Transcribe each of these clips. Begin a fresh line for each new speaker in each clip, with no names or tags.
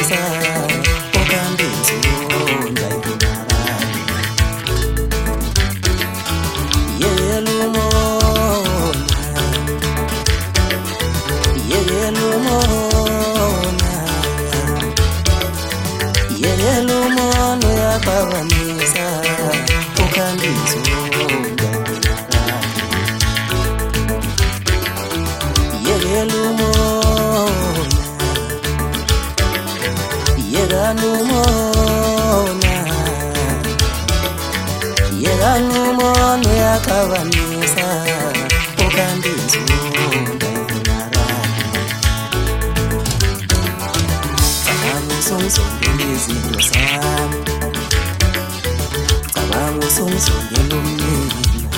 uphakamisa okambizonda ikunarani yelumona yaphakamisa okambizonda Yeganumona yakhakamisa okambizonda izinto sami cabanga usongizondela umnina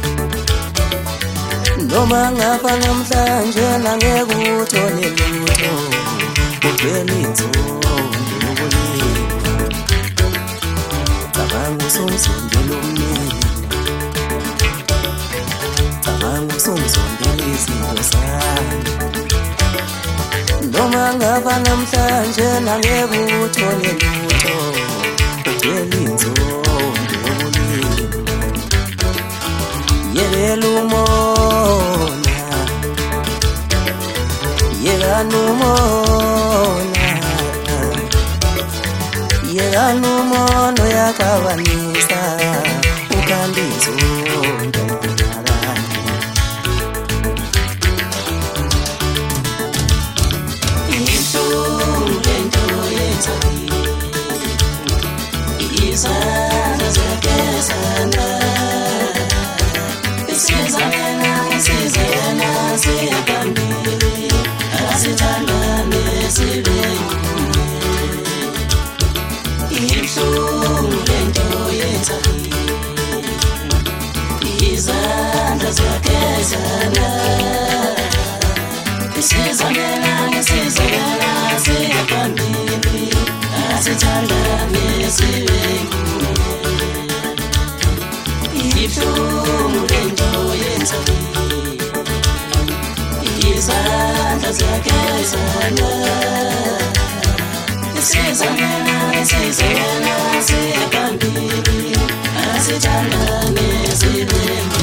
noma ngapha namhlanje nangeke uthole lutho ugcwele inzondo yokulima cabanga usongizondela umnina cabanga usongizondela izinto sami noma ngapha namhlanje nangeke uthole lutho ugcwele inzondo yokulima yeganumona yakhakamisa okambizonda ikunarani ibuhlungu lento yenzakini izandla ziyagezana isizana siyaphambili asithandane sibenye ibuhlungu lento yenzakini izandla ziyagezana isizana siyaphambili asithandane sibenye ibuhlungu lento yenzakini izandla ziyagezana isizana siyaphambili asithandane sibenye